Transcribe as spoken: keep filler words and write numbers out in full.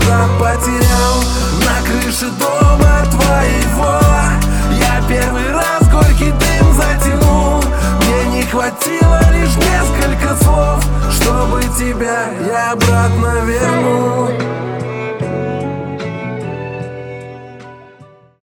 брат, потерял на крыше дома твоего. Я первый раз горький дым затянул. Мне не хватило лишь несколько слов, чтобы тебя я обратно вернул.